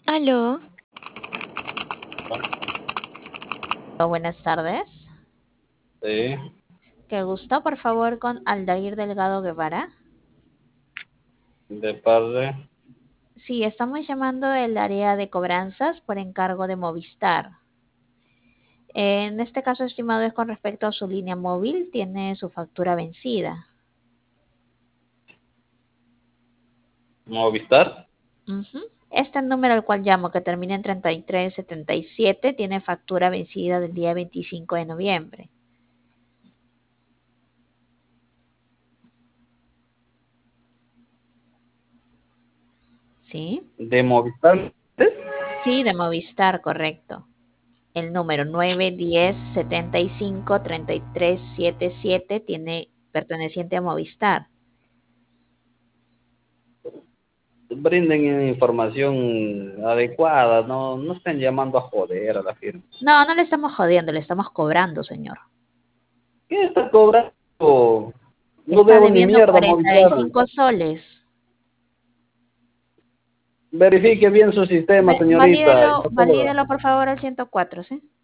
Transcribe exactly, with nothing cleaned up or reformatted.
Aló, Oh, buenas tardes. sí, Qué gusto, por favor, con Aldair Delgado Guevara. de parte, Sí, estamos llamando del área de cobranzas por encargo de Movistar. En este caso, estimado, es con respecto a su línea móvil, tiene su factura vencida. Movistar. Ujú. Este número al cual llamo, que termina en treinta y tres setenta y siete, tiene factura vencida del día veinticinco de noviembre. ¿Sí? De Movistar. Sí, de Movistar, correcto. El número nueve diez setenta y cinco treinta y tres setenta y siete tiene perteneciente a Movistar. Brinden información adecuada, no, no estén llamando a joder a la firma. No, no le estamos jodiendo, le estamos cobrando, señor. ¿Qué está cobrando? No Está debo ni debiendo mierda, cuarenta y Movistar. cinco soles. Verifique bien su sistema, Ve- señorita. Valídelo, No puedo- valídelo por favor al ciento cuatro, ¿sí?